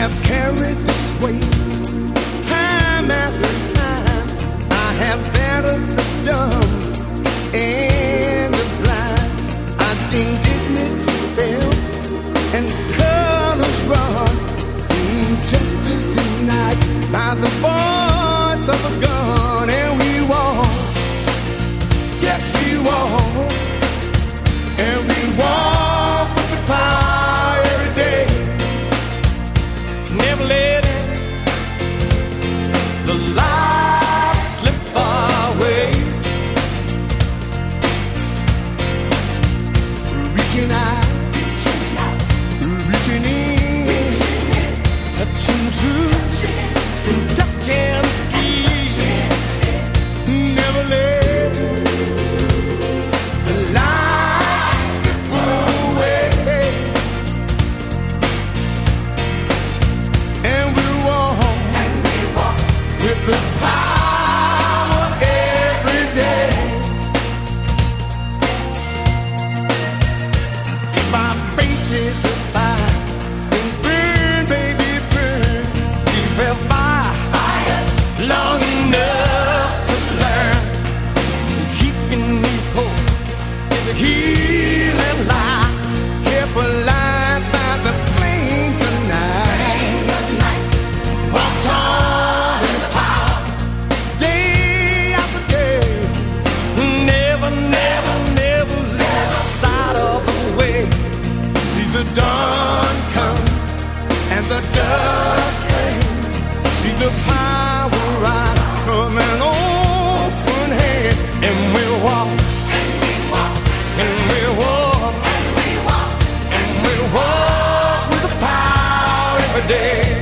have carried this weight time after time. I have battered the dumb and the blind. I've seen dignity fail and colors run. Seen justice denied by the voice of a gun. And we walk, yes we walk, and we walk with the power every day. Never let the light slip away. Reaching out, reaching in, touching truth, touching skin. Never let the light slip away. And we walk with the power every day. If our faith is a fire, then burn, baby, burn. We've held fire long enough to learn. Keeping me hope is a healing light. Kept alive by the flames of night. Walked on in the power, day after day. Never, never, never left side of the way. See the dawn come and the dusk fade. See the power rise from an open hand. And we walk, and we walk, and we walk, and we walk, and we walk with the power every day.